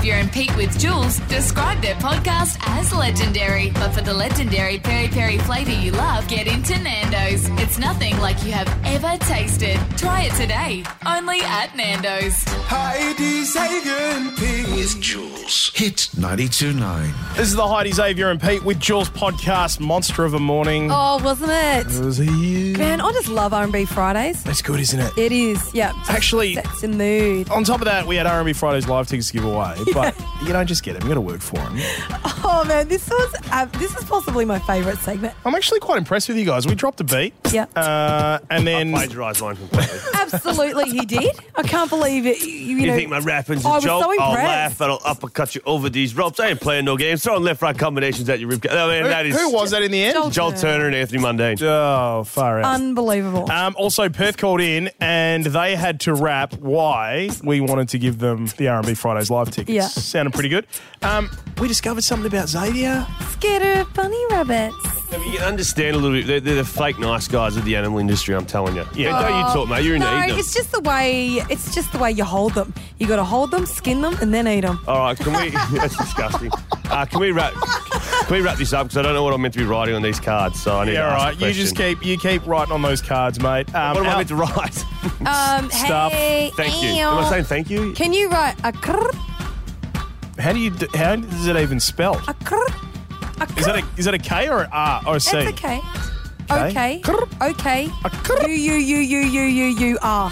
Xavier and Pete with Jules describe their podcast as legendary. But for the legendary peri peri flavour you love, get into Nando's. It's nothing like you have ever tasted. Try it today. Only at Nando's. Heidi, Xavier and Pete. With Jules. Hit 92.9. This is the Heidi, Xavier and Pete with Jules podcast, Monster of a Morning. Oh, wasn't it? Was he? Man, I just love R&B Fridays. That's good, isn't it? It is, yeah. Actually, Sets in the mood. on top of that, we had R&B Fridays live tickets to give away, but you don't just get them. You got to work for them. Oh, man, this is possibly my favourite segment. I'm actually quite impressed with you guys. We dropped a beat. Yeah. And then... Plagiarised mine completely. Absolutely, he did. I can't believe it. You think my rapping's I a was joke? so I'll impressed. laugh and I'll uppercut you over these ropes. I ain't playing no games. Throwing left-right combinations at your ribcage. I mean, that is Who was that in the end? Joel Turner and Anthony Mundine. Oh, far out. Unbelievable. Also, Perth called in and they had to rap why we wanted to give them the R&B Fridays live tickets. Yeah. Sounded pretty good. We discovered something about Xavier. Scared of bunny rabbits. You can understand a little bit. They're the fake nice guys of the animal industry, I'm telling you. Yeah. Don't you talk, mate. You're in No, to eat them. it's just the way you hold them. You got to hold them, skin them, and then eat them. All right, can we... That's disgusting. Can we wrap this up? Because I don't know what I'm meant to be writing on these cards, so I need to Yeah, ask right. a You just question. keep writing on those cards, mate. What am I meant to write? Stuff. Hey, Thank you. ew. Am I saying thank you? Can you write a crrr, How does it even spell? a crrr, a crrr? Is that a K or an R or a C? That's okay. Okay. Okay. Okay. A crrr. You are.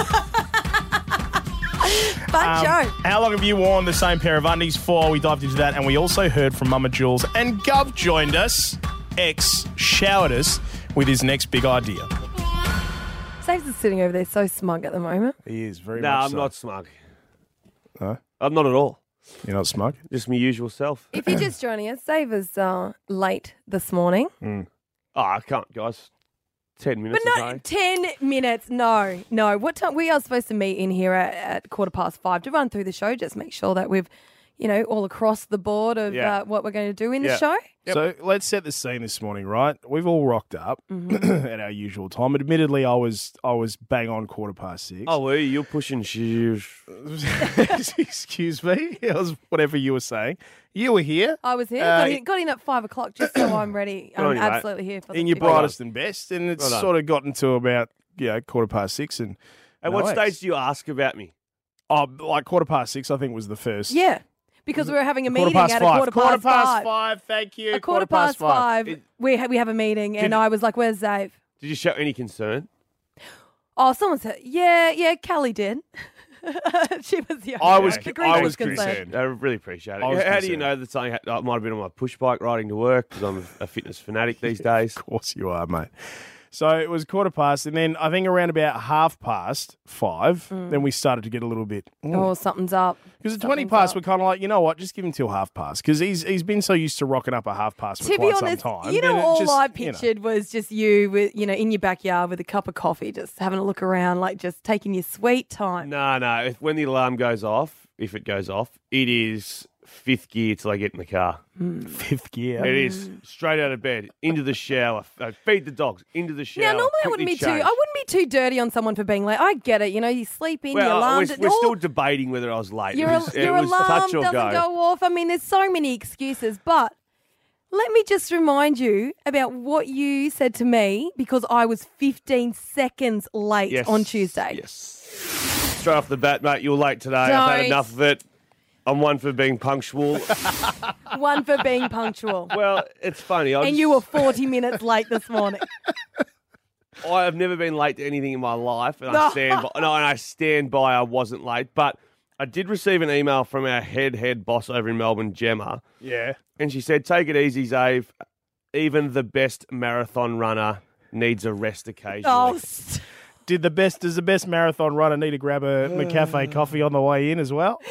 Fun joke. How long have you worn the same pair of undies for? We dived into that, and we also heard from Mama Jules. And Gov joined us. X showered us with his next big idea. Saves is sitting over there so smug at the moment. He is very No, much I'm so. not smug. Huh? I'm not at all. You're not smug? Just my usual self. If you're just joining us, Dave was late this morning. Oh, I can't, guys. 10 minutes But no, okay? 10 minutes. No. What time? We are supposed to meet in here at 5:15 to run through the show. Just make sure that we've, all across the board of Yeah. what we're going to do in the Yeah. show. So let's set the scene this morning, right? We've all rocked up at our usual time. Admittedly, I was bang on 6:15. Oh, were you? You're pushing shoes. Excuse me. It was whatever you were saying. You were here. I was here. Got in at 5 o'clock just so I'm ready. Good on I'm you, mate. absolutely here for In the your kick. brightest and best, and it's Well done. sort of gotten to about 6:15, and At no what X. stage do you ask about me? Oh, like 6:15, I think was the first. Yeah, because we were having a meeting 5:15. at a quarter past 5. Thank you. A quarter past 5. We have a meeting, and I was like, "Where's Dave?" Did you show any concern? Oh, someone said, "Yeah, Callie did." She was the I was concerned. concerned. I really appreciate it. I was How do you concerned. know that something might have been on my push bike riding to work? Because I'm a fitness fanatic these days. Of course you are, mate. So it was 5:15, and then I think around about 5:30, then we started to get a little bit. Oh, something's up. Because at 20 Something's past, up. we're kind of like, you know what, just give him till 5:30. Because he's been so used to rocking up at 5:30 for To quite be honest, some time. you know, and it all just, I you know. pictured was just you with, in your backyard with a cup of coffee, just having a look around, like just taking your sweet time. No. When the alarm goes off, if it goes off, it is fifth gear till I get in the car. Fifth gear. It is straight out of bed, into the shower, feed the dogs, into the shower. Now, normally I wouldn't quickly change. be too dirty on someone for being late. I get it. You sleep in, your Well, alarm. we're still debating whether I was late. Your it was alarm touch or doesn't go off. I mean, there's so many excuses, but let me just remind you about what you said to me because I was 15 seconds late Yes. on Tuesday. Yes. Straight off the bat, mate, you're late today. I've had Don't. enough of it. I'm one for being punctual. One for being punctual. Well, it's funny. And you were 40 minutes late this morning. I have never been late to anything in my life, and I stand by I wasn't late. But I did receive an email from our head boss over in Melbourne, Gemma, Yeah. and she said, "Take it easy, Zave. Even the best marathon runner needs a rest occasionally." Oh, Does the best marathon runner need to grab a McCafe coffee on the way in as well?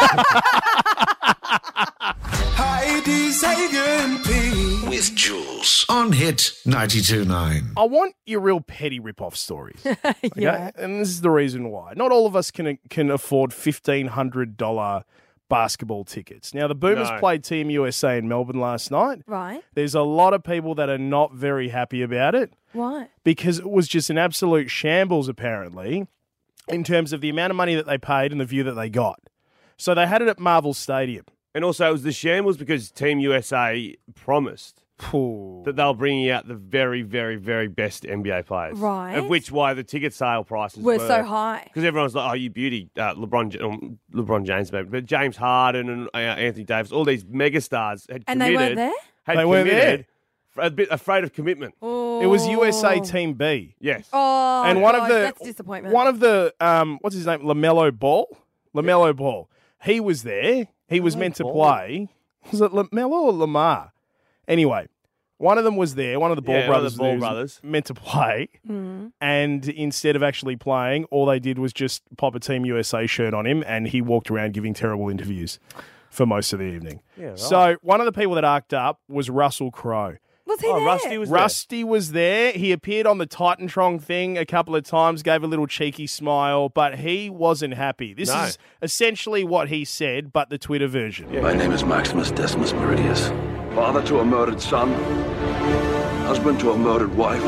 Heidi, Xavier and Pete. With Jules. On Hit 92.9. I want your real petty rip-off stories. Okay? Yeah. And this is the reason why. Not all of us can afford $1,500 basketball tickets. Now, the Boomers No. played Team USA in Melbourne last night. Right. There's a lot of people that are not very happy about it Why? because it was just an absolute shambles, apparently, in terms of the amount of money that they paid and the view that they got. So they had it at Marvel Stadium. And also, it was the shambles because Team USA promised Ooh. that they'll bring out the very, very, very best NBA players. Right. Of which why the ticket sale prices We're so high. Because everyone's like, oh, you beauty, LeBron James, maybe. But James Harden and Anthony Davis, all these megastars had And committed. they weren't there? Had They weren't committed, a bit afraid of commitment. Oh. It was USA Team B. Yes. Oh, And one of God, the that's disappointment. One of the what's his name? LaMelo Ball. He was there. He was meant to play. Was it LaMelo or Lamar? Anyway, one of them was there. One of the Ball Yeah, one of brothers, the Ball was brothers. meant to play, and instead of actually playing, all they did was just pop a Team USA shirt on him, and he walked around giving terrible interviews for most of the evening. Yeah, right. So one of the people that arced up was Russell Crowe. Was he Oh, there? Rusty was there. Rusty was there. He appeared on the Titantron thing a couple of times, gave a little cheeky smile, but he wasn't happy. This No. is essentially what he said, but the Twitter version. My name is Maximus Decimus Meridius, father to a murdered son, husband to a murdered wife,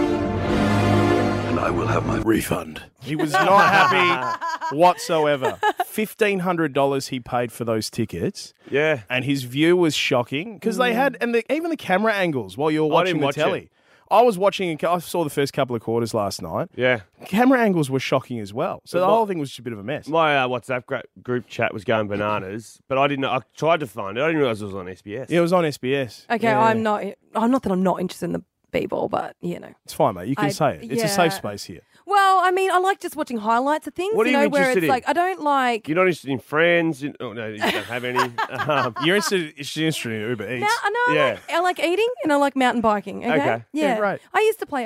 and I will have my refund. He was not happy whatsoever. $1,500 he paid for those tickets, Yeah. and his view was shocking because they had, and even the camera angles while you were I watching didn't the watch telly. it. I was watching, I saw the first couple of quarters last night. Yeah. Camera angles were shocking as well. So the whole thing was just a bit of a mess. My WhatsApp group chat was going bananas, but I didn't know. I tried to find it. I didn't realize it was on SBS. Yeah, it was on SBS. Okay, Yeah. I'm not that I'm not interested in the b-ball, but, you know. It's fine, mate. You can say it. It's a safe yeah. space here. Well, I mean, I like just watching highlights of things, What are you where interested it's in? like, I don't like... You're not interested in Friends? Oh, no, you don't have any. You're interested in Uber Eats. No, Yeah. I like eating and I like mountain biking, okay? Okay. Yeah. Yeah, great. I used to play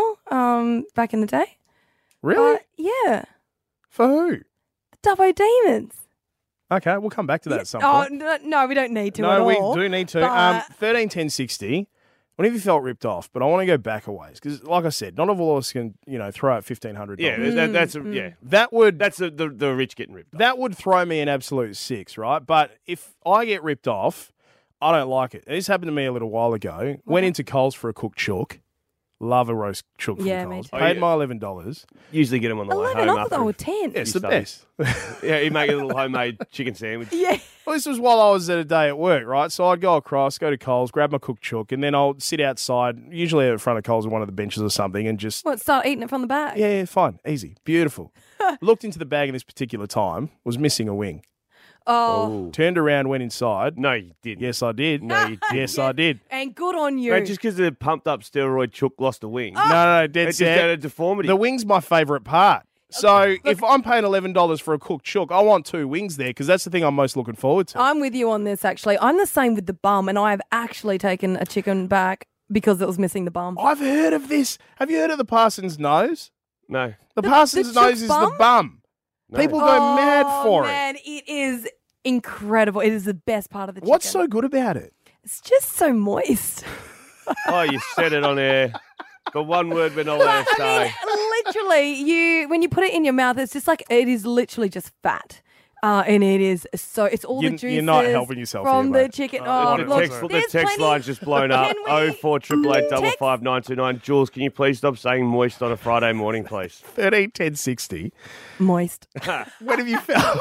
AFL back in the day. Really? Yeah. For who? The Dubbo Demons. Okay, we'll come back to that at some Oh, point. no, we don't need to at No, we all. do need to. But- 13 10 60. Whenever you felt ripped off, but I want to go back a ways because, like I said, not all of us can, throw out $1,500. yeah, that's That would that's the rich getting ripped. that would throw me an absolute six, right? But if I get ripped off, I don't like it. This happened to me a little while ago. Went into Coles for a cooked chook. Love a roast chook from Yeah, me Coles. too. Paid my $11. Usually get them on the way 11, home I thought they after. were 10. Yeah, it's the studies. best. Yeah, you make a little homemade chicken sandwich. Yeah. Well, this was while I was at a day at work, right? So I'd go across, go to Coles, grab my cooked chook, and then I'll sit outside, usually in front of Coles on one of the benches or something, and just, What, start eating it from the bag? yeah, fine, easy, beautiful. Looked into the bag at this particular time, was missing a wing. Oh. Turned around, went inside. No, you didn't. Yes, I did. No, you didn't. Yes, I did. And good on you. Mate, just because the pumped up steroid chook lost a wing, No, dead it just had set. a deformity. The wing's my favourite part. So if I'm paying $11 for a cooked chook, I want 2 wings there because that's the thing I'm most looking forward to. I'm with you on this, actually. I'm the same with the bum, and I have actually taken a chicken back because it was missing the bum. I've heard of this. Have you heard of the Parson's nose? no. The Parson's the nose chook is bum? the bum. No. People go mad for it. Man, it is incredible. It is the best part of the chicken. What's so good about it? It's just so moist. Oh, you said it on air. The one word we're not allowed to say. I mean, literally, when you put it in your mouth, it's just like, it is literally just fat. And it is so, it's all the juices. You're not helping yourself from here, the mate. chicken. Oh, Oh, the look, text there's plenty- line's just blown up. Can we- 0488555929. Jules, can you please stop saying moist on a Friday morning, please? 13 10 60. Moist. When have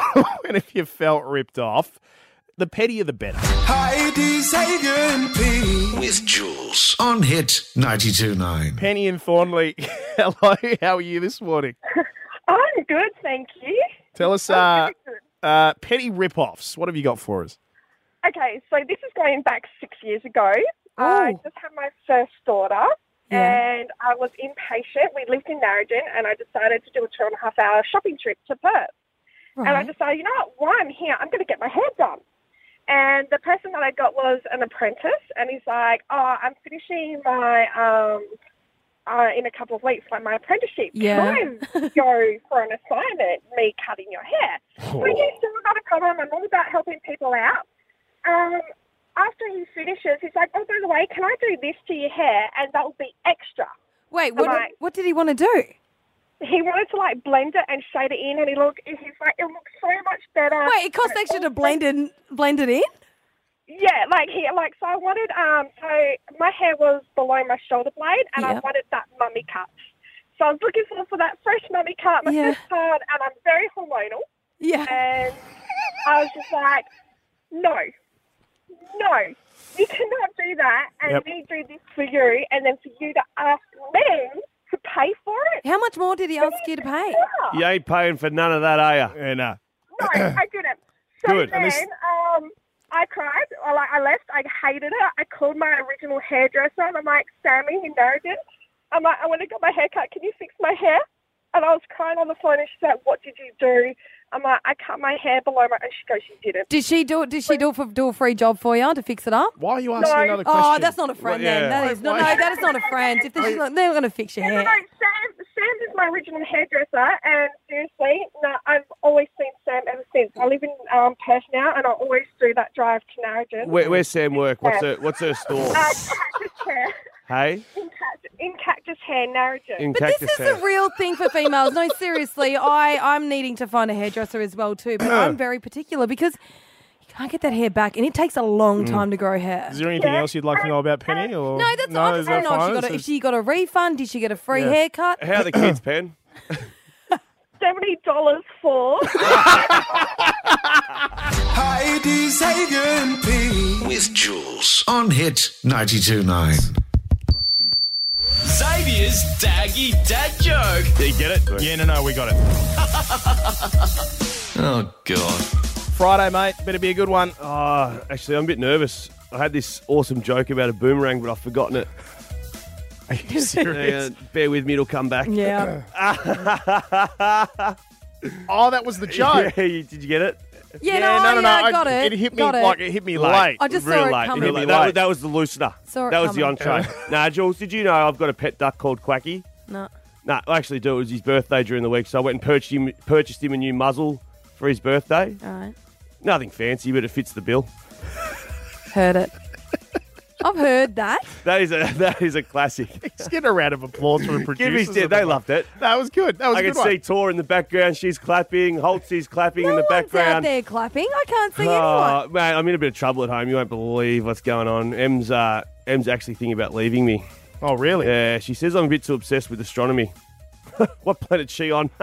you felt ripped off? The pettier the better. Heidi Sagan With Jules on Hit 92.9. Penny and Thornley, hello. How are you this morning? I'm good, thank you. Tell us petty rip-offs. What have you got for us? Okay, so this is going back 6 years ago. I just had my first daughter, and I was impatient. We lived in Narrogin, and I decided to do a 2.5-hour shopping trip to Perth. Right. And I decided, you know what, while I'm here, I'm going to get my hair done. And the person that I got was an apprentice, and he's like, oh, I'm finishing my, in a couple of weeks, like my apprenticeship. Yeah. Can I go for an assignment, me cutting your hair? So he's still not a problem. I'm all about helping people out. After he finishes, he's like, oh, by the way, can I do this to your hair? And that will be extra. Wait, Right. what did he want to do? He wanted to like blend it and shade it in, and he's like, it looks so much better. Wait, it costs extra to blend it in? Yeah, so I wanted, so my hair was below my shoulder blade, and I Yeah. wanted that mummy cut. So I was looking for that fresh mummy cut, my Yeah. first part, and I'm very hormonal. Yeah. And I was just like, no, you cannot do that and me do this for you and then for you to ask me to pay for it. How much more did he ask you to pay? You ain't paying for none of that, are you? Yeah, no. No, I didn't. So Good. then I cried. I left. I hated it. I called my original hairdresser and I'm like, Sammy in Narrogin. I'm like, I want to get my hair cut. Can you fix my hair? And I was crying on the phone and she said, what did you do? I'm like, I cut my hair below my... And she goes, you didn't. Did she do a free job for you to fix it up? Why are you asking another question? Oh, that's not a friend then. That is that is not a friend. If they're going to fix your hair. No, Sam is my original hairdresser, and seriously, no, I've always seen Sam ever since. I live in Perth now, and I always do that drive to Narrogin. Where's Sam work? What's her store? Cactus Hair. Hey? In Cactus Hair, Narrogin. But this is a real thing for females. No, seriously, I'm needing to find a hairdresser as well too, but I'm very particular because you can't get that hair back, and it takes a long time to grow hair. Is there anything else you'd like to know about Penny? Or No, that's I just want to know if she got a refund. Did she get a free haircut? How are the kids, Pen? $70 for. Heidi Sagan P. With Jules on Hit 92.9. Xavier's Daggy Dad Joke. Did you get it? Yeah, no, we got it. Oh, God. Friday, mate. Better be a good one. Oh, actually, I'm a bit nervous. I had this awesome joke about a boomerang, but I've forgotten it. Are you serious? Bear with me, it'll come back. Yeah. Oh, that was the joke. Yeah, did you get it? Yeah, I got it. It hit me Got it. like it hit me late. I just Real saw it late. coming. Real late. That was the loosener. Saw it That was the coming. entree. Nah, Jules, did you know I've got a pet duck called Quacky? No. Nah, I actually do. It was his birthday during the week, so I went and purchased him a new muzzle for his birthday. All right. Nothing fancy, but it fits the bill. Heard it. I've heard that. That is a classic. Let's get a round of applause for the producers. They loved it. That was good. That was I a good can one. see Tor in the background. She's clapping. Holtzy's clapping in the No one's out background. there clapping. I can't see Oh, anyone. man, I'm in a bit of trouble at home. You won't believe what's going on. Em's actually thinking about leaving me. Oh, really? Yeah, she says I'm a bit too obsessed with astronomy. What planet's she on?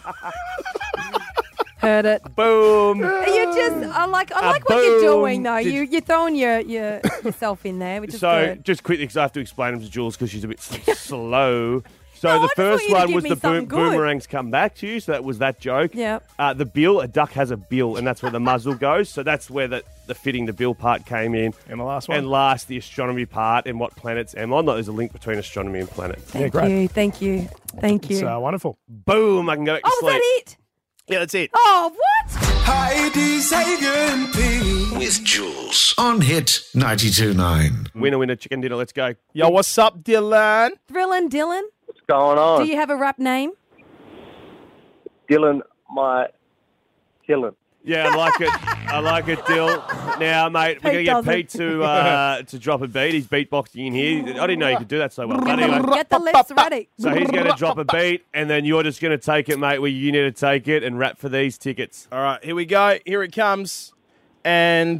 Heard it. Boom. You just, I like what you're doing though. You're throwing yourself in there, which is So, good. just quickly, because I have to explain them to Jules because she's a bit slow. So, No, I the just want first you to one give was me the something good. boomerangs come back to you. So, that was that joke. Yep. The bill, a duck has a bill, and that's where the muzzle goes. So, that's where the fitting the bill part came in. And the last one? And last, the astronomy part and what planets am on. There's a link between astronomy and planet. Thank great. you. Thank you. Thank you. It's wonderful. Boom, I can go back to Oh, was sleep. that it? Yeah, that's it. Oh, what? Heidi Sagan P. With Jules on Hit 92.9. Winner, chicken dinner. Let's go. Yo, what's up, Dylan? Thrillin' Dylan? What's going on? Do you have a rap name? Dylan, my killing. Yeah, I like it, Dill. Now, mate, we're going to get doesn't. Pete to drop a beat. He's beatboxing in here. I didn't know you could do that so well. But anyway, Get the lips ready. so he's going to drop a beat, and then you're just going to take it, mate, where you need to take it and rap for these tickets. All right, here we go. Here it comes. And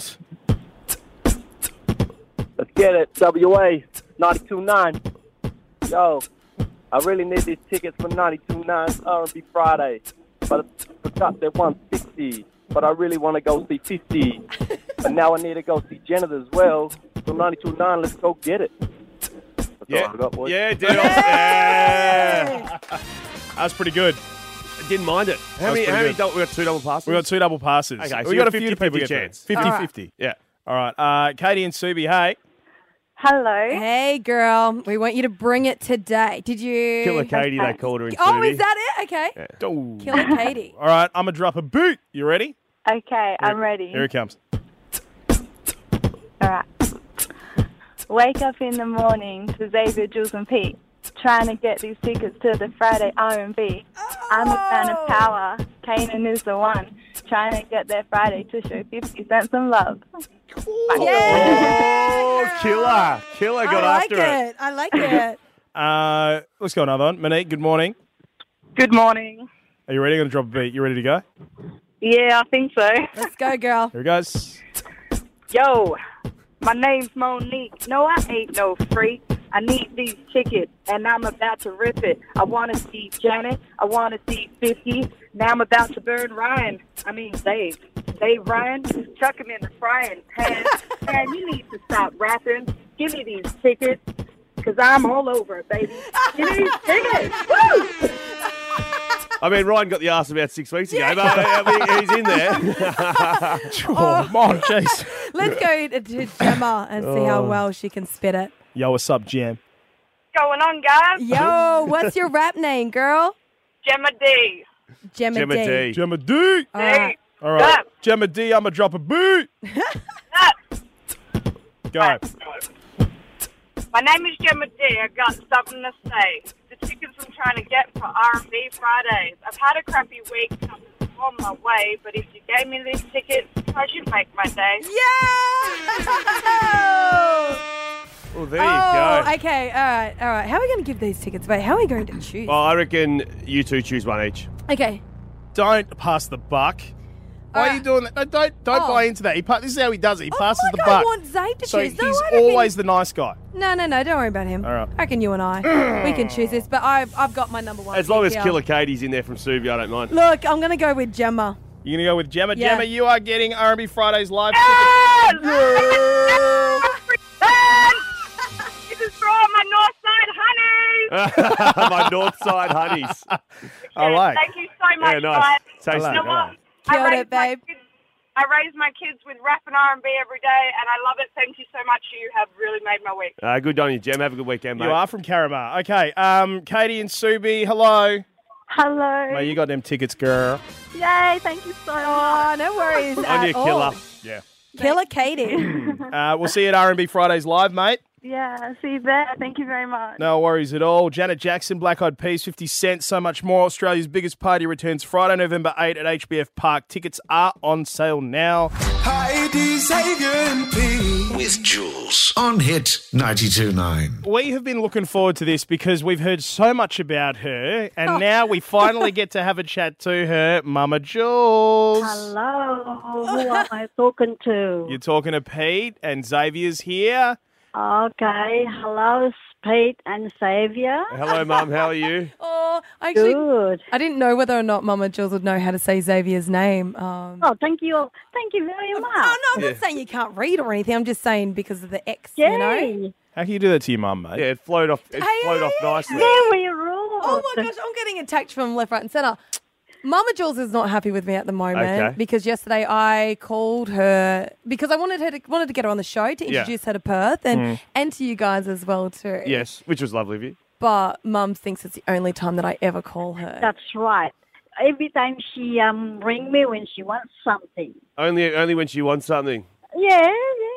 Let's get it. WA 92.9. Yo, I really need these tickets for 92.9's R&B Friday. But the top at 160. But I really want to go see 50. But now I need to go see Janet as well. So 92.9, let's go get it. That's all I got, boys. Yeah, Dill. Yeah. that's pretty good. I didn't mind it. How That was many pretty we got 2 double passes? We got 2 double passes. Okay, so we you got a got few 50-50 people get chance. 50-50. Yeah. All right. Katie and Subi, hey. Hello. Hey, girl. We want you to bring it today. Did you? Killer Katie, they called her in Oh, Subi. is that it? Okay. Oh. Killer Katie. All right, I'm going to drop a boot. You ready? Okay, I'm ready. Here it comes. All right. Wake up in the morning to Xavier, Jules and Pete, trying to get these tickets to the Friday R&B. I'm a fan of power. Kanan is the one, trying to get their Friday to show 50 Cent some love. Oh, killer got after it. I like it. Let's go another one. Monique, good morning. Good morning. Are you ready? I'm going to drop a beat. You ready to go? Yeah, I think so. Let's go, girl. Here it goes. Yo, my name's Monique. No, I ain't no freak. I need these tickets, and I'm about to rip it. I want to see Janet. I want to see 50. Now I'm about to burn Ryan. I mean, Dave. Dave Ryan, chuck him in the frying pan. Man, you need to stop rapping. Give me these tickets, because I'm all over it, baby. Give me these tickets. Woo! I mean, Ryan got the arse about 6 weeks ago, but I mean, he's in there. Oh, my jeez. Let's go to Gemma and see how well she can spit it. Yo, what's up, Gem? Going on, guys? Yo, what's your rap name, girl? Gemma D. Gemma D. Gemma D. All right. All right. Gemma D, I'm going to drop a beat. Go. My name is Gemma D. I got something to say. The tickets I'm trying to get for R&B Fridays. I've had a crappy week. I'm on my way, but if you gave me these tickets, I should make my day. Well, there you go. Okay, all right. How are we going to give these tickets away? How are we going to choose? Well, I reckon you two choose one each. Okay. Don't pass the buck. Why are you doing that? No, don't buy into that. This is how he does it. He passes the buck. I want Zabe to so choose. he's always the nice guy. No, don't worry about him. All right. I reckon you and I, we can choose this, but I've got my number one. As long as pick Killer Katie's in there from Subi, I don't mind. Look, I'm going to go with Gemma. You're going to go with Gemma? Yeah. Gemma, you are getting R&B Fridays live This is for all my Northside honeys. My Northside honeys. I like. Thank you so much, Yeah, nice. guys. Tasty. You know what? Killed it, babe. I raise my kids with rap and R&B every day, and I love it. Thank you so much. You have really made my week. Good on you, Gem. Have a good weekend, mate. You are from Caramar. Okay, Katie and Subi, hello. Hello. Mate, you got them tickets, girl. Yay, thank you so much. Oh, no worries I'm your killer. Yeah. Killer Katie. We'll see you at R&B Fridays live, mate. Yeah, see you there. Thank you very much. No worries at all. Janet Jackson, Black Eyed Peas, 50 Cent, so much more. Australia's biggest party returns Friday, November 8 at HBF Park. Tickets are on sale now. Heidi, Sagan, P. With Jules on Hit 92.9. We have been looking forward to this because we've heard so much about her, and now we finally get to have a chat to her, Mama Jules. Hello. Who am I talking to? You're talking to Pete, and Xavier's here. Okay. Hello, Pete and Xavier. Hello, Mum. How are you? Oh, actually, Good. I didn't know whether or not Mama Jules would know how to say Xavier's name. Oh, thank you. Thank you very much. Oh, no, I'm not saying you can't read or anything. I'm just saying because of the X, you know? Yay. How can you do that to your mum, mate? Yeah, it flowed off. It flowed off nicely. Very rude. Oh, my gosh, I'm getting attacked from left, right and centre. Mama Jules is not happy with me at the moment Okay. because yesterday I called her because I wanted to get her on the show to introduce her to Perth and to you guys as well too. Yes, which was lovely of you. But Mum thinks it's the only time that I ever call her. That's right. Every time she ring me when she wants something. Only when she wants something. Yeah.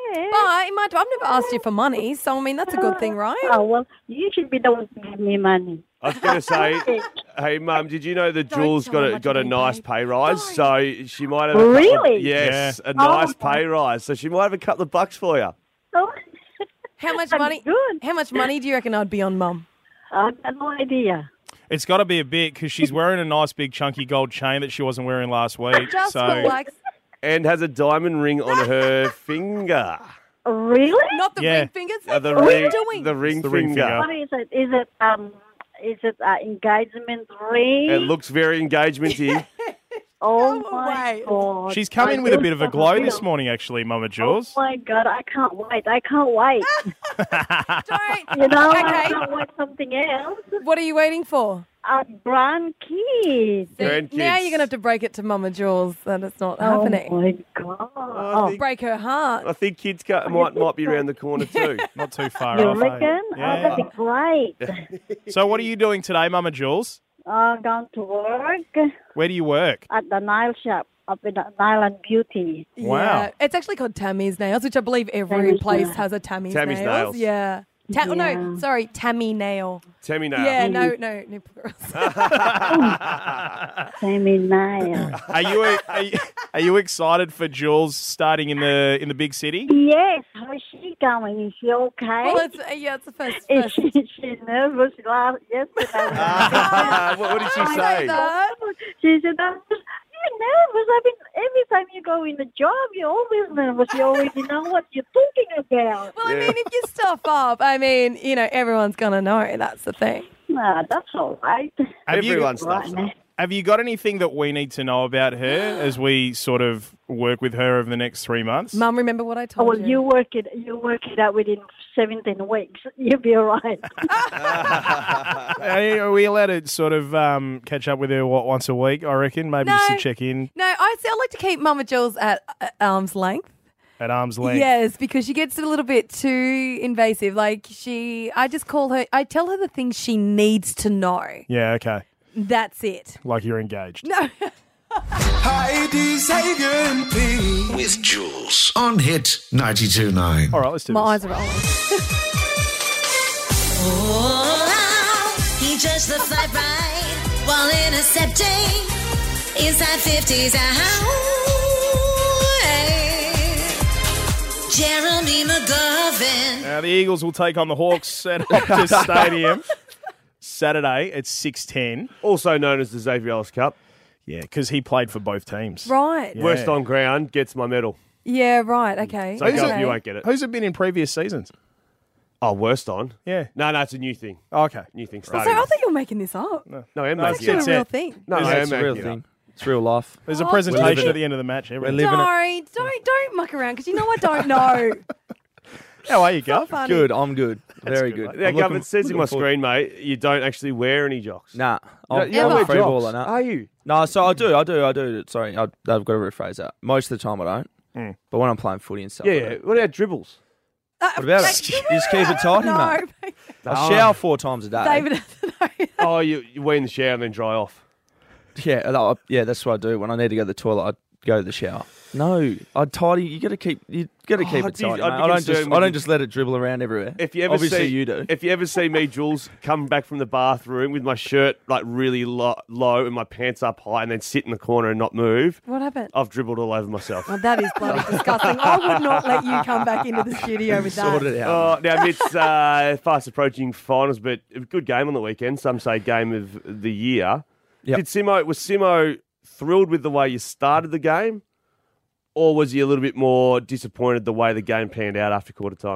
But in my I've never asked you for money, so I mean that's a good thing, right? Oh, well, you should be the one to give me money. I was going to say, hey, Mum, did you know that Jules tell me what got a you're nice getting pay rise? So she might have Really? Yes, a nice pay rise. So she might have a couple of bucks for you. Oh, How much that'd be money? good. How much money do you reckon I'd be on, Mum? I've got no idea. It's got to be a bit because she's wearing a nice big chunky gold chain that she wasn't wearing last week. Just so relax. And has a diamond ring on her finger. Really? Not the Yeah. ring fingers. The what are you ring, doing? the ring the ring finger. finger. What is it? Is it engagement ring? It looks very engagementy. Oh Go my away. God. she's come in I with a just bit of a got glow feel. this morning, actually, Mama Jules. Oh my God, I can't wait. Don't. You know, I Okay. can't wait something else. What are you waiting for? A grandkid. Grandkids. Now you're going to have to break it to Mama Jules that it's not Oh happening. my God. I think, Break her heart. I think kids might be around the corner too. Not too far You off. eh? reckon? Yeah. Oh, that'd be great. So what are you doing today, Mama Jules? Gone to work Where do you work? at the nail shop up in the Nail and Beauty. Wow. Yeah. It's actually called Tammy's Nails, which I believe every Tammy's place Nails. has a Tammy's, Tammy's Nails. Yeah. Oh, no, sorry, Tammy Nail. Tammy now. Yeah, no, nipple girls. Tammy Nail. Are you excited for Jules starting in the big city? Yes, how is she going? Is she okay? Well, it's the first. Is she nervous yesterday? What did she say? She said, you're nervous. Every time you go in the job, you're always nervous. You already know what you're talking about. Well, I mean, if you stuff up, everyone's going to know. That's the thing. Nah, that's all right. Everyone's Right stuff. now. Have you got anything that we need to know about her as we sort of work with her over the next 3 months? Mum, remember what I Oh, told well, you work it out within 17 weeks. You'll be all right. Are we allowed to sort of catch up with her once a week, I reckon? Maybe just to check in No, I like to keep Mama Jules at arm's length. at arm's length? Yes, because she gets a little bit too invasive. Like I tell her the things she needs to know. Yeah, okay. That's it. Like you're engaged. No. Heidi, Xavier, and Pete. With Jules on Hit 92.9. All right, let's do My this. eyes are rolling. Oh, he just looks like right while intercepting inside 50s out. Jeremy McGovern. Now, the Eagles will take on the Hawks at Optus Stadium Saturday at 6:10. Also known as the Xavier Ellis Cup. Yeah, because he played for both teams. Right. Yeah. Worst on ground gets my medal. Yeah, right. Okay. So Gov, you won't get it. Who's it been in previous seasons? Oh, worst on? Yeah. No, it's a new thing. Oh, okay. New thing So I starting. thought you were making this up. I'm No, making It's it. actually a real thing. No, It's I'm a real making it thing. up. It's real life. There's a Oh, presentation it. at the end of the match. We're living it. Don't muck around because you know I don't know. How are you, Not Gov? funny. Good. I'm good. Very good, good. Yeah, I'm Gov, looking- it says in my looking forward- screen, mate, you don't actually wear any jocks. Nah. You I'm don't a wear free jocks, baller now. are you? No, so I do. Sorry, I've got to rephrase that. Most of the time I don't. But when I'm playing footy and stuff, I Yeah, do. what about dribbles? What about it? You just keep it tidy, No, mate. I shower 4 times a day. David. Oh, you wear in the shower and then dry off. Yeah, that's what I do. When I need to go to the toilet, I go to the shower. No, I tidy. You got to keep it tidy. I'd Mate. be I don't concerned just let it dribble around everywhere. If you ever Obviously see, you do. If you ever see me, Jules, come back from the bathroom with my shirt like really low and my pants up high, and then sit in the corner and not move, What happened? I've dribbled all over myself. Oh, that is bloody disgusting. I would not let you come back into the studio with that. Sort it out. Now, it's fast approaching finals, but a good game on the weekend. Some say game of the year. Yep. Was Simo thrilled with the way you started the game, or was he a little bit more disappointed the way the game panned out after quarter time?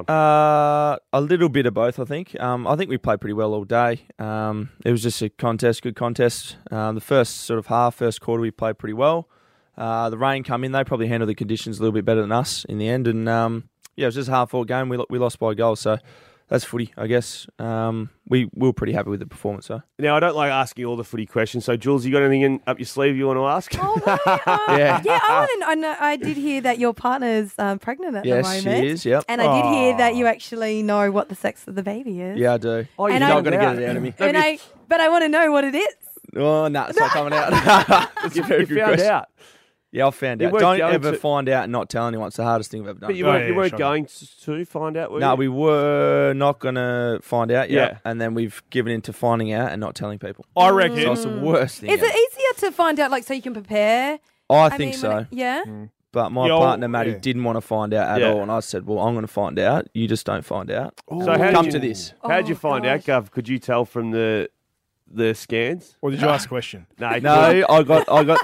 A little bit of both, I think. I think we played pretty well all day. It was just a good contest. The first quarter, we played pretty well. The rain come in, they probably handled the conditions a little bit better than us in the end. And it was just a half-forward game. We lost by a goal, so that's footy, I guess. We were pretty happy with the performance, though. Now, I don't like asking all the footy questions, so Jules, you got anything up your sleeve you want to ask? Oh, right. Yeah. Yeah, I know. I did hear that your partner's pregnant at the Yes, moment. she is, yep. And I did hear that you actually know what the sex of the baby is. Yeah, I do. Oh, And You're I- not going to get it out of me. But I want to know what it is. Oh, no, it's not coming out. That's a very You good found question. out. Yeah, I found You out. weren't Don't going ever to- find out and not tell anyone. It's the hardest thing I've ever done. But you Oh, weren't, yeah, you weren't sure. going to find out, were No, you? we were not going to find out yet. Yeah. And then we've given in to finding out and not telling people. I reckon. So it's the worst thing Is ever. it easier to find out, like, so you can prepare? I mean, think so. Yeah? But my Yeah, partner, Maddie, yeah. didn't want to find out at Yeah. all. And I said, well, I'm going to find out. You just don't find out. So how Come did to you, this. How'd you Oh, find out, Gov? Could you tell from the scans? Or did you ask a question? No, you No, couldn't. I got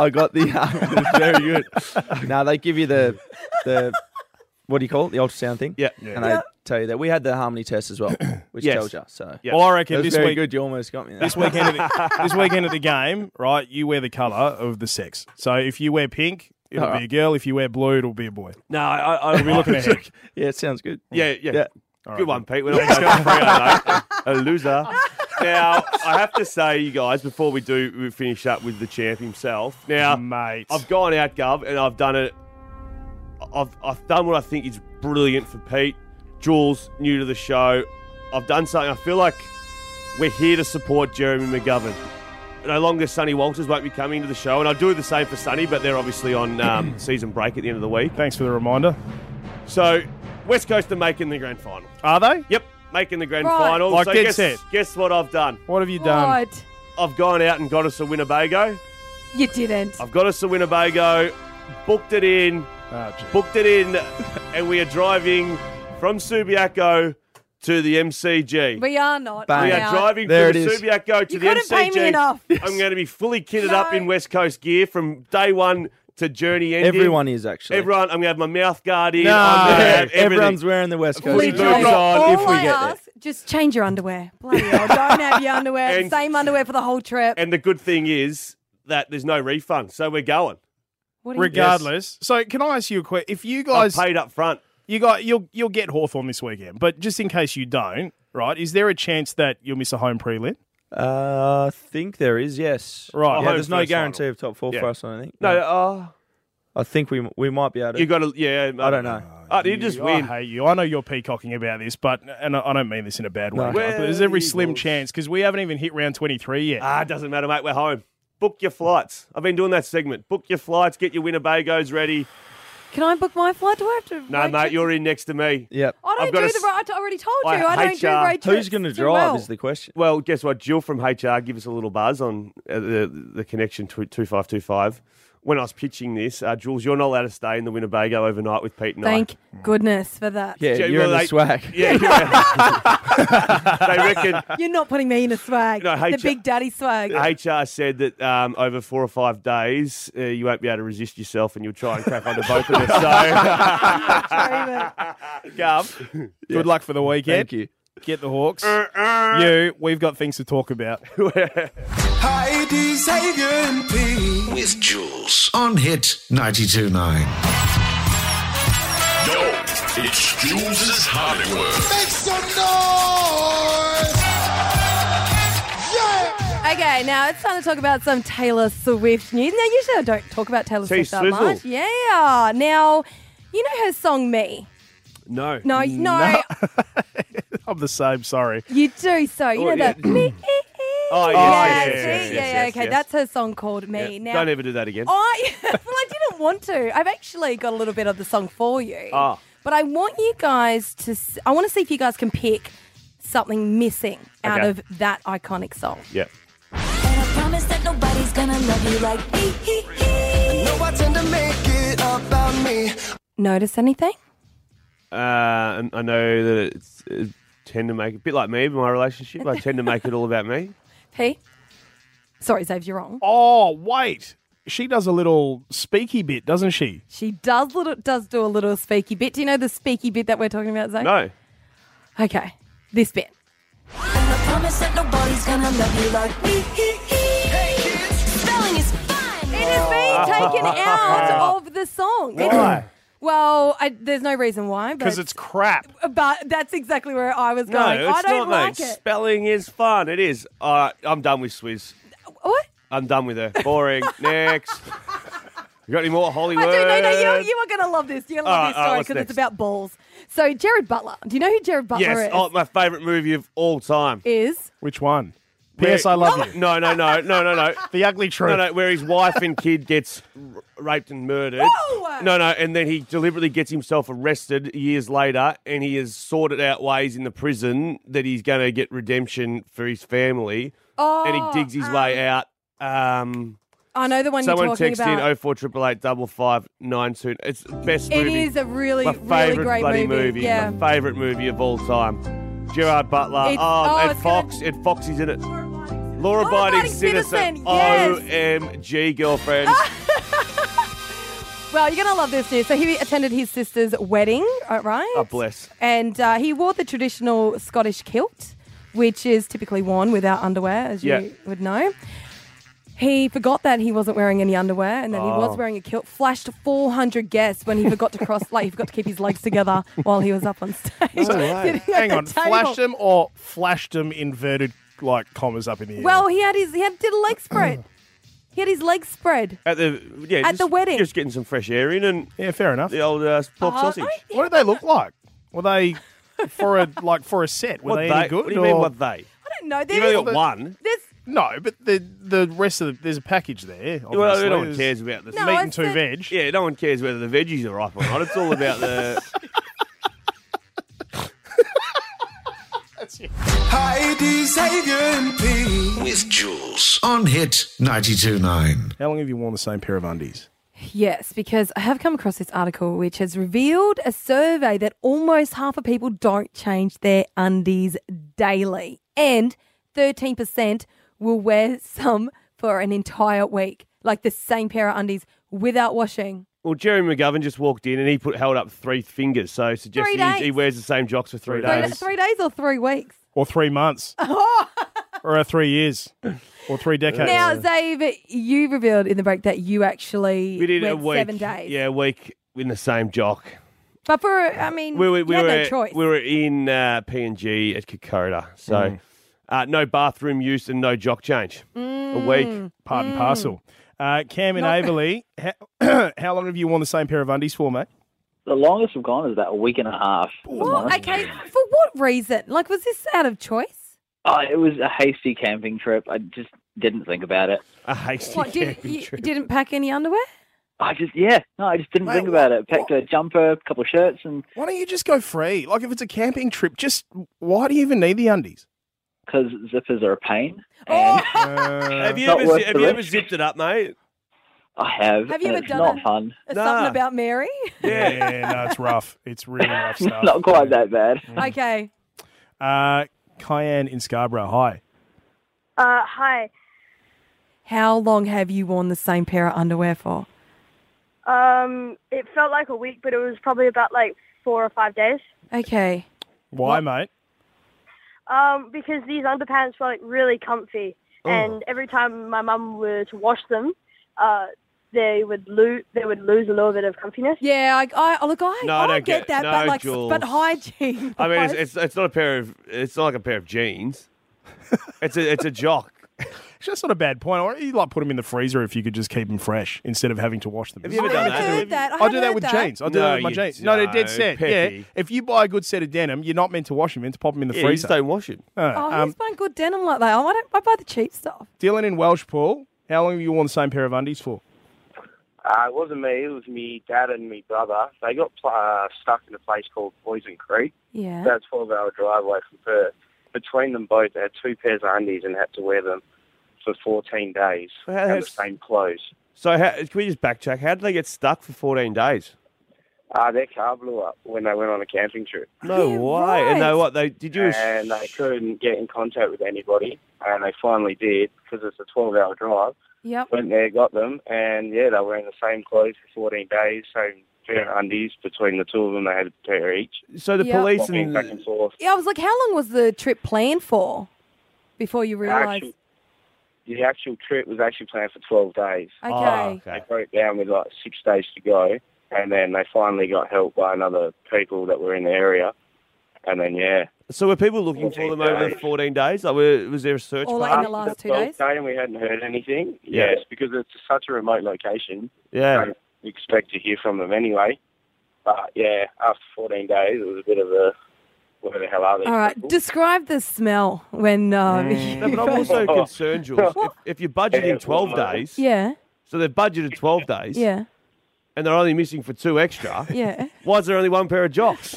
the very good. No, they give you the what do you call it? The ultrasound thing. Yeah. And they tell you that we had the harmony test as well, which Yes. tells you. So Yeah. Well, I it reckon was this very week, good. You almost got me there. this weekend at the game, right? You wear the colour of the sex. So if you wear pink, it'll All be right. a girl. If you wear blue, it'll be a boy. No, I We'll be looking ahead. Yeah, it sounds good. Yeah. Yeah. All Good right, one, Pete. We're not going Freo, mate. A loser. Now, I have to say, you guys, before we finish up with the champ himself. Now, mate. I've gone out, Gov, and I've done it. I've done what I think is brilliant for Pete. Jules, new to the show. I've done something. I feel like we're here to support Jeremy McGovern. No longer Sonny Walters won't be coming to the show, and I'll do the same for Sonny, but they're obviously on season break at the end of the week. Thanks for the reminder. So, West Coast are making the grand final. Are they? Yep, making the grand Right. final. Like so dead guess, set. guess what I've done? What have you done? What? I've gone out and got us a Winnebago. You didn't. I've got us a Winnebago, booked it in, and we are driving from Subiaco to the MCG. We are not. Bang. We I'm are out. driving There from it the is. Subiaco to You the couldn't MCG. pay me enough. I'm going to be fully kitted up No. in West Coast gear from day one to journey ending. Everyone is, actually. Everyone, I'm going to have my mouth guard in. No. I'm gonna have everything. Everyone's wearing the West Coast. Footy boots. boots on All if we I get ask, just change your underwear. Bloody hell, don't have your underwear. And- Same underwear for the whole trip. And the good thing is that there's no refund, so we're going. What do you Regardless. So can I ask you a question? If you I've guys paid up front. you'll get Hawthorn this weekend, but just in case you don't, right? Is there a chance that you'll miss a home pre-lit? I think there is, yes. Right. Yeah, home there's no first guarantee final. of top 4 Yeah. for us, I don't think. No, I think we might be able to. you got to, yeah. I don't know. You just I win. hate you. I know you're peacocking about this, but and I don't mean this in a bad way. No. But there's every Well, slim Eagles. chance because we haven't even hit round 23 yet. It doesn't matter, mate. We're home. Book your flights. I've been doing that segment. Book your flights. Get your Winnebagos ready. Can I book my flight? Do I have to? No, road mate, trip? you're in next to me. Yep. I don't I've got do a the s- road. I already told you. I I don't hate do ya. road trips. Who's going to too drive well. is the question. Well, guess what? Jill from HR give us a little buzz on the connection to 2525. When I was pitching this, Jules, you're not allowed to stay in the Winnebago overnight with Pete and Thank goodness for that. Yeah, Yeah, you're well, in the they- swag. Yeah, they reckon You're not putting me in a swag. No, the big daddy swag. HR said that over 4 or 5 days you won't be able to resist yourself and you'll try and crack onto both of us. So, Gov, good luck for the weekend. Thank you. Get the Hawks. We've got things to talk about. Heidi, Sagan, and Pete. With Jules on Hit 92.9. Yo, it's Jules' Hollywood. Make some noise! Yeah! Okay, now it's time to talk about some Taylor Swift news. Now, usually I don't talk about Taylor Swift that Swizzle. much. Yeah. Now, you know her song Me? no. No, I'm the same, sorry. you do. So, you know that Me. Oh, Yeah, yes, see? yes, yeah, yes, okay. yes. That's her song called Me. Yeah, Now, don't ever do that again. I didn't want to. I've actually got a little bit of the song for you. Ah. But I want you guys to. I want to see if you guys can pick something missing out Okay. of that iconic song. Yeah. And I promise that nobody's gonna love you like me. I know I tend to make it about me. Notice anything? And I know that it's tend to make a bit like me in my relationship. I tend to make it all about me. P? Sorry, Zaves, you're wrong. Oh, wait. She does a little speaky bit, doesn't she? She does do a little speaky bit. Do you know the speaky bit that we're talking about, Zaves? No. Okay, this bit. And I promise that nobody's gonna love you like me. Spelling is fun. It is being taken out of the song. Why? Well, there's no reason why. Because it's crap. But that's exactly where I was No, going. it's I don't not, like mate. it. Spelling is fun. It is. I'm done with Swizz. What? I'm done with her. Boring. Next. You got any more Hollywood? I do. No, you are going to love this. You're going to love this story what's because it's next? about balls. So, Jared Butler. Do you know who Jared Butler Yes. is? Oh, my favourite movie of all time. Is? Which one? P.S. I love you. No. The ugly truth. No, where his wife and kid gets raped and murdered. Whoa! No, and then he deliberately gets himself arrested years later, and he has sorted out ways in the prison that he's going to get redemption for his family, and he digs his way out. I know the one Someone you're talking text about. in 0488855992. It's the best It movie. is a really, my really favourite great bloody movie. Yeah. My favourite movie of all time. Gerard Butler. It's- And Fox. And Fox is in it. Laura Biding Citizen. yes. OMG, girlfriend. Well, you're going to love this news. So he attended his sister's wedding, right? Oh, bless. And he wore the traditional Scottish kilt, which is typically worn without underwear, as Yeah. you would know. He forgot that he wasn't wearing any underwear and that he was wearing a kilt. Flashed 400 guests when he forgot to he forgot to keep his legs together while he was up on stage. Sitting at Hang the on. table. Flashed them or flashed them inverted like commas up in the air? Well, he did a leg spread. He had his legs spread. At the wedding. Just getting some fresh air in and yeah, fair enough. the old pork sausage. What did they look like? Were they for a set? Were What they they? any good? What do you mean? or- What they? I don't know. You've only got one. No, but the rest of there's a package there. Well, obviously. no one There's cares about this. No, meat I and two said- veg. Yeah, no one cares whether the veggies are ripe or not. It's all about the. Heidi, Sagan, and Pete. With Jules on Hit 92.9. How long have you worn the same pair of undies? Yes, because I have come across this article which has revealed a survey that almost half of people don't change their undies daily. And 13% will wear some for an entire week, like the same pair of undies without washing? Well, Jerry McGovern just walked in and he held up 3 fingers, so suggesting 3 days. he wears the same jocks for 3 days. 3 days or 3 weeks? Or 3 months. Or 3 years. Or 3 decades. Now, Zave, you revealed in the break that you actually We did went a week. 7 days. Yeah, a week in the same jock. But you had no choice. We were in P&G at Kokoda, so no bathroom use and no jock change. A week. Part and parcel. Cam and Averley, how long have you worn the same pair of undies for, mate? The longest I've gone is about a week and a half. Well, okay, for what reason? Like, was this out of choice? Oh, it was a hasty camping trip. I just didn't think about it. A hasty You didn't pack any underwear? I just didn't think about it. Packed a jumper, a couple of shirts, and Why don't you just go free? Like, if it's a camping trip, why do you even need the undies? because zippers are a pain. Have you Not worth the ever risk. zipped it up, mate? I have. Have you and ever it's done not it? fun. Something about Mary? Yeah, no, it's rough. It's really rough stuff. Not quite that bad. Okay. Cayenne in Scarborough, hi. Hi. How long have you worn the same pair of underwear for? It felt like a week, but it was probably about like 4 or 5 days. Okay. Why, mate? Because these underpants were like really comfy, and every time my mum were to wash them, they would lose a little bit of comfiness. Yeah, I don't get that, no, but like, Jules. but hygiene. I mean, it's not a pair of. It's not like a pair of jeans. It's a jock. That's not a bad point. Why don't you put them in the freezer if you could just keep them fresh instead of having to wash them? Have you ever done that? I do that with jeans. I do that with my jeans. No, they're dead set. Peppy. Yeah. If you buy a good set of denim, you're not meant to wash them. You're meant to pop them in the Yeah, freezer. you just don't wash it. Who's buying good denim like that? I buy the cheap stuff. Dylan in Welshpool, how long have you worn the same pair of undies for? It wasn't me. It was me dad and me brother. They got stuck in a place called Poison Creek. Yeah. About a 12-hour drive away from Perth. Between them both, they had 2 pairs of undies and had to wear them for 14 days and the same clothes. So can we just backtrack? How did they get stuck for 14 days? Their car blew up when they went on a camping trip. No way. And they did you? And they couldn't get in contact with anybody, and they finally did because it's a 12-hour drive. Yep. Went there, got them, and they were wearing the same clothes for 14 days, same pair of undies between the two of them. They had a pair each. So the police Walking back and forth. Yeah, I was like, how long was the trip planned for before you realised? The actual trip was actually planned for 12 days. Okay. They broke down with 6 days to go, and then they finally got help by another people that were in the area, and then So were people looking for them over the 14 days? Like, was there a search? Or like in the last 2 days? Day and we hadn't heard anything. Yeah. Yes, because it's such a remote location. Yeah. Don't expect to hear from them anyway. But yeah, after 14 days, it was a bit of a where the hell are these All right, people? describe the smell when. No, but I'm also concerned, Jules. If you're budgeting 12 days, Yeah. so they've budgeted 12 days, Yeah. and they're only missing for 2 extra. Yeah. Why is there only 1 pair of jocks?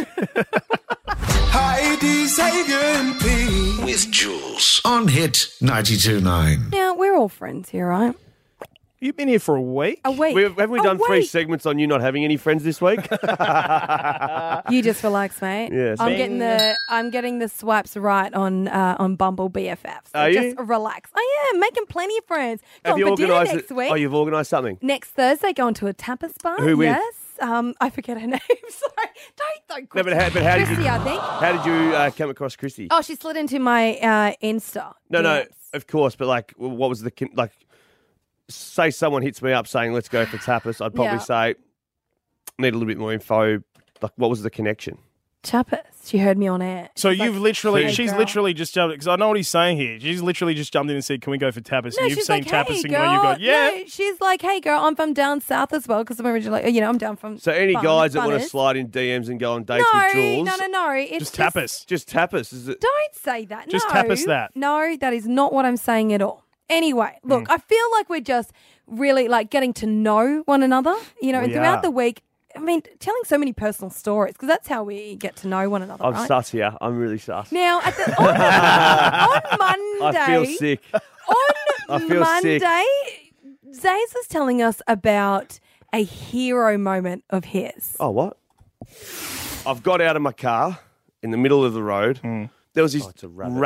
Heidi, Sagan, P. With Jules on Hit 92.9. Now we're all friends here, right? You've been here for a week. A week. Have we done 3 segments on you not having any friends this week? You just relax, mate. Yes. I'm getting the swipes right on Bumble BFF. So Are you? just relax. I am making plenty of friends. Have you Going for dinner organised next week. Oh, you've organised something. Next Thursday, going to a tapas bar. Who with? Yes. I forget her name. Sorry. Don't. No, but how did Chrissy, you? I think. How did you come across Chrissy? Oh, she slid into my Insta. No, of course. But what was the Say someone hits me up saying let's go for tapas. I'd probably say need a little bit more info. Like, what was the connection? Tapas. She heard me on air. So She's you've like, literally, "Hey, she's girl." literally just jumped, because I know what he's saying here. She's literally just jumped in and said, can we go for tapas? No, and you've she's seen like, tapas hey, and girl. you've gone, yeah. No, she's like, hey, girl, I'm from down south as well because I'm originally, I'm down from. So any guys that want to Bunners. slide in DMs and go on dates No, with Jules, no. It's Just tapas. just tapas. Is it? Don't say that. Just no. tapas that. No, that is not what I'm saying at all. Anyway, look, I feel like we're just really getting to know one another, and We throughout are. the week. I mean, telling so many personal stories because that's how we get to know one another, I'm right? sus here. I'm really sus. Now, on Monday, I feel sick. I feel Monday, sick. Zays was telling us about a hero moment of his. Oh, what? I've got out of my car in the middle of the road. There was this rabbit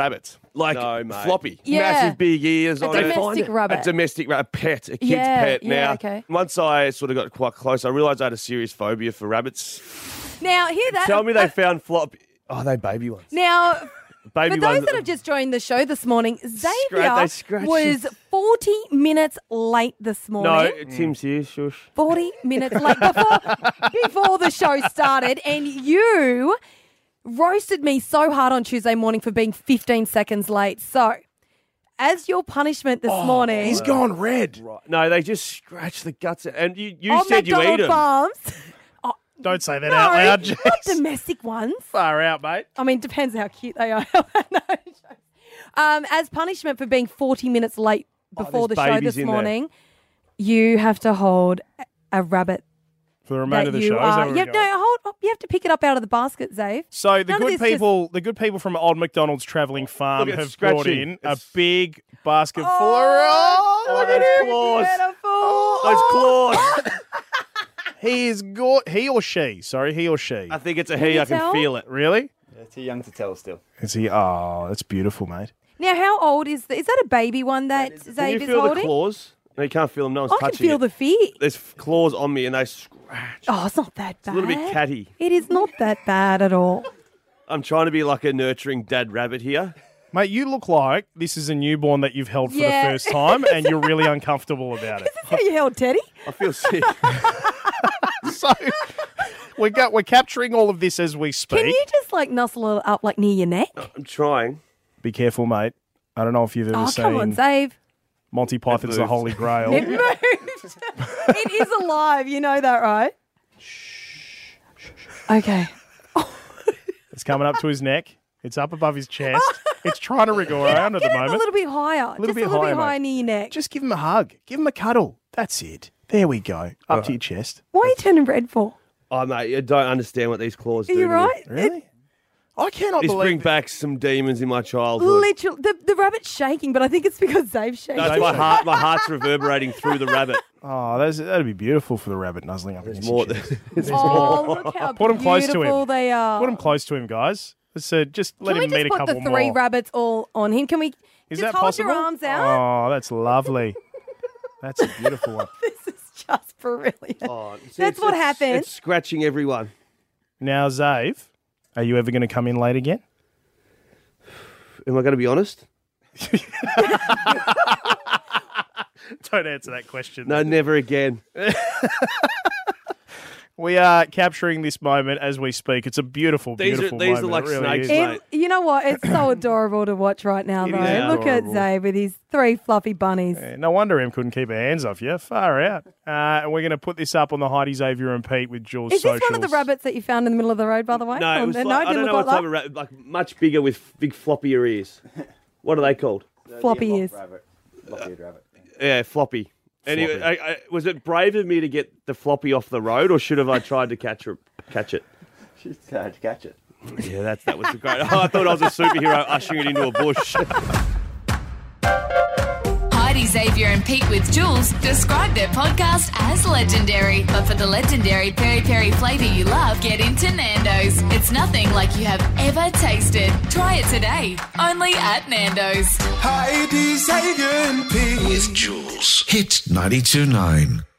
like No, mate. floppy, Yeah. massive big ears A on it. domestic rabbit. A domestic rabbit, a pet, a kid's Yeah, pet. yeah, Now, okay. once I sort of got quite close, I realised I had a serious phobia for rabbits. Now, hear that. Tell me they found floppy. Oh, they baby ones. Now, Baby for those ones. that have just joined the show this morning, Xavier they scratch was 40 minutes late this No, morning. Tim's here, shush. 40 minutes late before the show started, and you roasted me so hard on Tuesday morning for being 15 seconds late. So, as your punishment this morning... He's gone red. Right. No, they just scratch the guts. And you on said you McDonald eat them. Farms... Don't say that No, out loud, Jess. not domestic ones. Far out, mate. I mean, depends how cute they are. No. As punishment for being 40 minutes late before the there's show babies this in there. morning, you have to hold a rabbit. For the remainder of the show, is that are. where we're going? You have to pick it up out of the basket, Zave. So the None of good this the good people from Old McDonald's Travelling Farm Look, it's have brought scratchy. in a big basket full of look at those him. claws. Beautiful. Those claws. He is he or she. Sorry, he or she. I think it's a Can he. you I can tell? feel it. Really? Yeah, too young to tell still. Is he? Oh, that's beautiful, mate. Now, how old is that a baby one that Can you Zave is feel the holding? claws? No, you can't feel them. No one's I can touching feel it. the fear. There's claws on me and they scratch. Oh, it's not that bad. A little bit catty. It is not that bad at all. I'm trying to be like a nurturing dad rabbit here. Mate, you look like this is a newborn that you've held for Yeah. the first time, and you're really uncomfortable about it. Is this how you held Teddy? I feel sick. So we're capturing all of this as we speak. Can you just like nuzzle it up like near your neck? I'm trying. Be careful, mate. I don't know if you've ever Oh, seen come on, Zave. Monty Python's The moved. Holy Grail. It moved. It is alive. You know that, right? Okay. It's coming up to his neck. It's up above his chest. It's trying to wriggle around at the Get him a moment. little bit higher. Little Just bit a little higher, bit higher mate. near your neck. Just give him a hug. Give him a cuddle. That's it. There we go. Up to your chest. Why are you turning red for? Oh, mate, I don't understand what these claws Are do. you to me. right? Really? I cannot This believe bring back some demons in my childhood. Literally, the rabbit's shaking, but I think it's because Zave's shaking. That's my heart. My heart's reverberating through the rabbit. Oh, that'd be beautiful for the rabbit nuzzling up against more. your chest. Oh, look how Put him close to beautiful him. they are. Put him close to him, guys. Let's just let Can we him meet just a put the couple three more. rabbits all on him? Can we Is just that hold possible? your arms out? Oh, that's lovely. That's a beautiful one. This is just brilliant. Oh, see, That's what happens. It's scratching everyone. Now, Zave, are you ever going to come in late again? Am I going to be honest? Don't answer that question. No, never again. We are capturing this moment as we speak. It's a beautiful, These are- beautiful these are moment. like It really snakes, is. mate. You know what? It's so adorable to watch right now, It though. is Look at adorable. Zabe with his three fluffy bunnies. Yeah, no wonder Em couldn't keep her hands off you. Far out. And we're going to put this up on the Heidi, Xavier and Pete with Jules Is this socials. one of the rabbits that you found in the middle of the road, by the way? No, it was Oh, like, I didn't don't know look what like type of rabbit, like much bigger with big floppier ears. What are they called? that. Floppy ears. Floppy-eared rabbit. Yeah, floppy. Anyway, was it brave of me to get the floppy off the road, or should have I tried to catch it? She's hard to catch it. Yeah, that was great. Oh, I thought I was a superhero ushering it into a bush. Heidi, Xavier and Pete with Jules describe their podcast as legendary. But for the legendary Peri Peri flavour you love, get into Nando's. It's nothing like you have ever tasted. Try it today. Only at Nando's. Heidi, Xavier and Pete. With Jules. Hit 92.9.